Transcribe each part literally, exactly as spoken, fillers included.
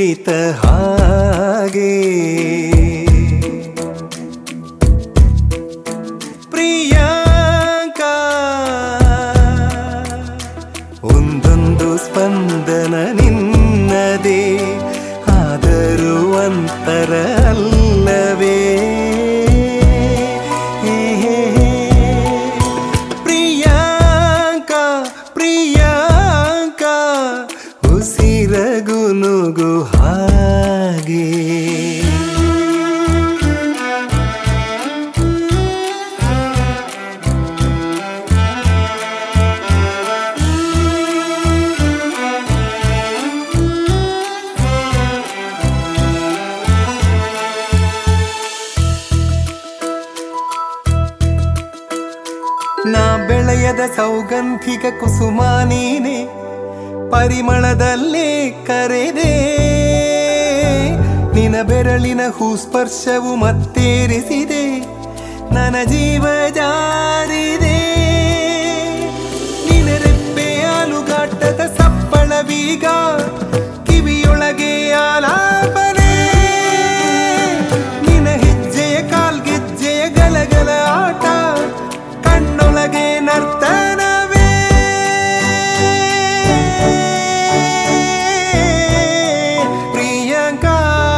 ಮಿಡಿತ ಹಾಗೆ ಪ್ರಿಯಾಂಕಾ ಒಂದೊಂದು ಸ್ಪಂದನ ನಿನ್ನದೇ ಆದರೂ ಅಂತರ ಅಲ್ಲವೇ ಪ್ರಿಯಾಂಕಾ ಪ್ರಿಯಾಂಕಾ ಉಸಿರಗುನುಗು ಹಾಗೆ ನಾ ಬೆಳೆಯದ ಸೌಗಂಧಿಕ ಕುಸುಮ ನೀನೆ ಪರಿಮಳದಲ್ಲೇ ಕರೆದೆ ನಿನ ಬೆರಳಿನ ಹೂಸ್ಪರ್ಶವು ಮತ್ತೇರಿಸಿದೆ ನನ್ನ ಜೀವ ಜಾರಿದೆ ನಿನ ರೆಪ್ಪೆ ಆಲುಗಾಟದ ಸಪ್ಪಳವೀಗ ಕಿವಿಯೊಳಗೆ ಆಲಾಪನೆ ನಿನ ಹೆಜ್ಜೆಯ ಕಾಲ್ಗೆಜ್ಜೆಯ ಗಲಗಲ ಆಟ ಕಣ್ಣೊಳಗೆ ನರ್ತನವೇ ಪ್ರಿಯಾಂಕಾ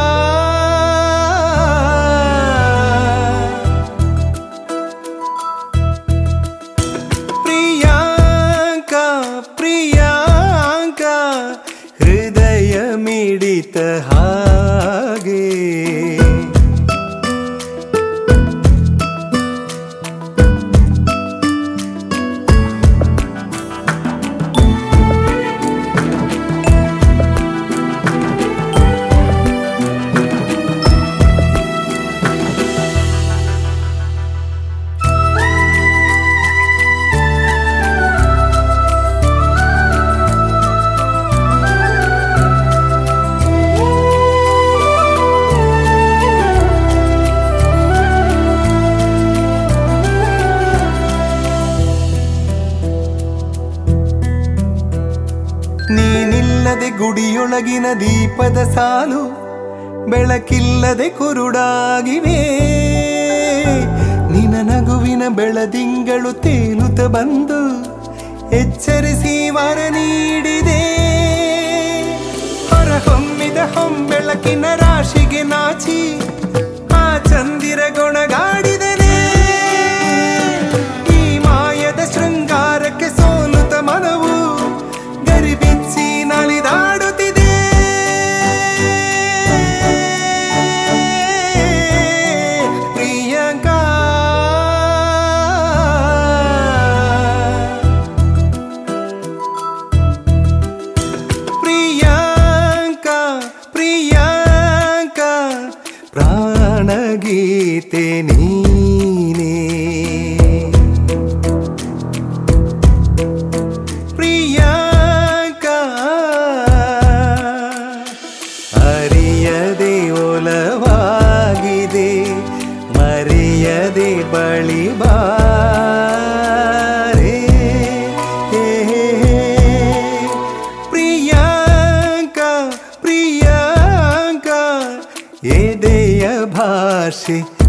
ಪ್ರಿಯಾಂಕಾ ಪ್ರಿಯಾಂಕಾ ಹೃದಯ ಮಿಡಿತ ಹಾಗೆ ನೀನಿಲ್ಲದೆ ಗುಡಿಯೊಳಗಿನ ದೀಪದ ಸಾಲು ಬೆಳಕಿಲ್ಲದೆ ಕುರುಡಾಗಿವೆ ನಿನ ನಗುವಿನ ಬೆಳದಿಂಗಳು ತೇಲುತ್ತ ಬಂದು ಎಚ್ಚರಿಸಿ ವರ ನೀಡಿದೆ ಹೊರಹೊಮ್ಮಿದ ಹೊಂಬೆಳಕಿನ ರಾಶಿಗೆ ನಾಚಿ ಆ ಚಂದಿರ ಗೊಣಗಾಡಿದನೆ ಈ ಮಾಯದ ಶೃಂಗಾರಕ್ಕೆ ಸೋಲುತ್ತ ಮನವು ಗರಿಬಿಚ್ಚಿ ನಲಿದಾಡುತ್ತಿದೆ ಪ್ರಿಯಾಂಕಾ ಪ್ರಿಯಾಂಕಾ ಪ್ರಿಯಾಂಕಾ ಪ್ರಾಣಗೀತೆ ನೀನೇ ಅರಿಯದೆ ಒಲವಾಗಿದೆ ಮರೆಯದೆ ಬಳಿ ಬಾರೆ ಪ್ರಿಯಾಂಕಾ ಪ್ರಿಯಾಂಕಾ ಎದೆಯ ಭಾಷೆ